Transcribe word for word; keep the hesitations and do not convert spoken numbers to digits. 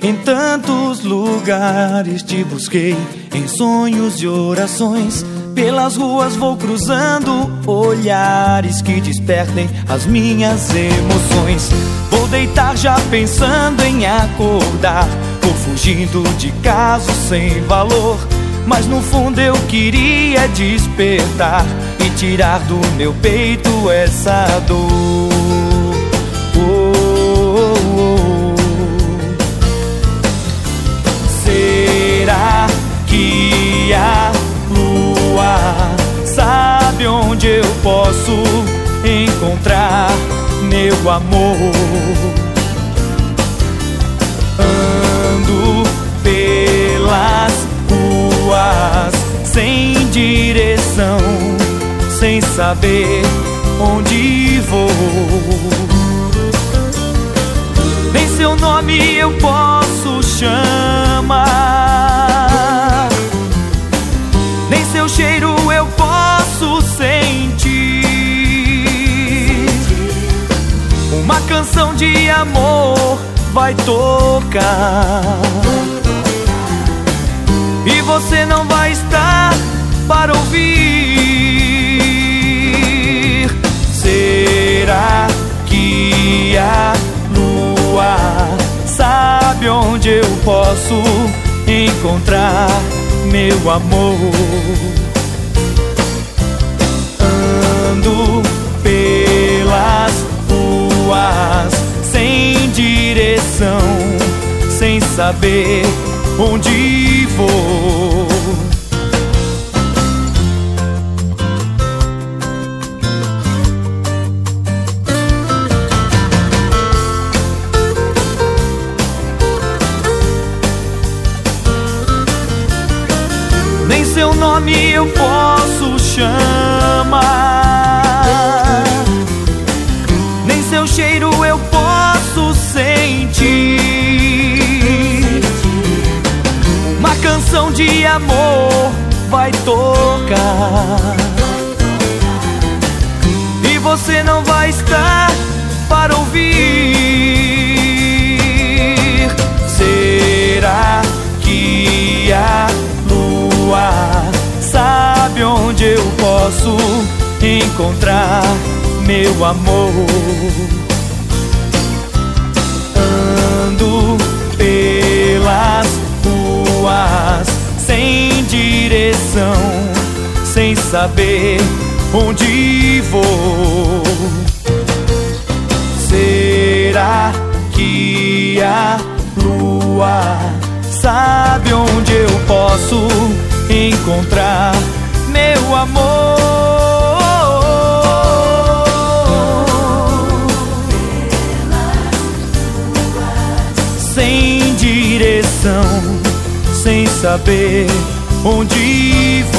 Em tantos lugares te busquei, em sonhos e orações. Pelas ruas vou cruzando olhares que despertem as minhas emoções. Vou deitar já pensando em acordar, vou fugindo de casos sem valor. Mas no fundo eu queria despertar e tirar do meu peito essa dor. Será que a lua sabe onde eu posso encontrar meu amor? Ando pelas ruas sem direção, sem saber onde vou. Nem seu nome eu posso chamar, nem seu cheiro eu posso sentir. Uma canção de amor vai tocar e você não vai estar para ouvir. Será que a lua sabe onde eu posso encontrar meu amor? Ando pelas ruas sem direção, sem saber onde vou. Nem seu nome eu posso chamar, nem seu cheiro eu posso sentir. Uma canção de amor vai tocar e você não vai estar para ouvir. Será que a lua sabe onde eu posso encontrar meu amor? Ando pelas ruas sem direção, sem saber onde vou. Será que a lua sabe onde eu posso encontrar meu amor? Sem direção, sem saber onde